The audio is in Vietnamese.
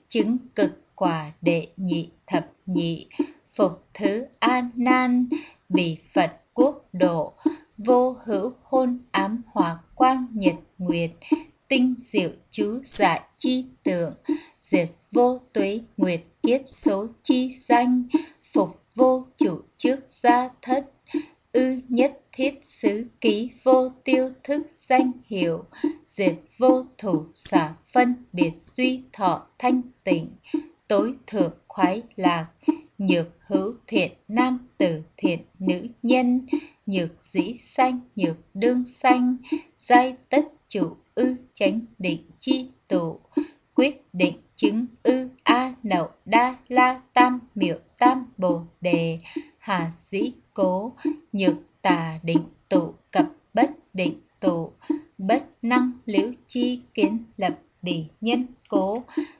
chứng cực quả đệ nhị thập nhị, phục thứ A Nan, bỉ Phật quốc độ, vô hữu hôn ám hỏa quang nhật nguyệt, tinh diệu chú giải chi tượng, diệt vô tuế nguyệt kiếp số chi danh, phục vô chủ trước gia thất, ư nhất thiết xứ ký vô tiêu thức danh hiệu, diệt vô thủ xả phân biệt duy thọ thanh tịnh, tối thượng khoái lạc, nhược hữu thiện nam tử thiện nữ nhân, nhược dĩ sanh nhược đương sanh, giai tất chủ ư chánh định chi tụ, quyết định chứng ư a nậu đa la tam miệu tam bồ đề, hà dĩ cố, nhược tà định tụ cập bất định tụ, bất năng liễu chi kiến lập bỉ nhân cố,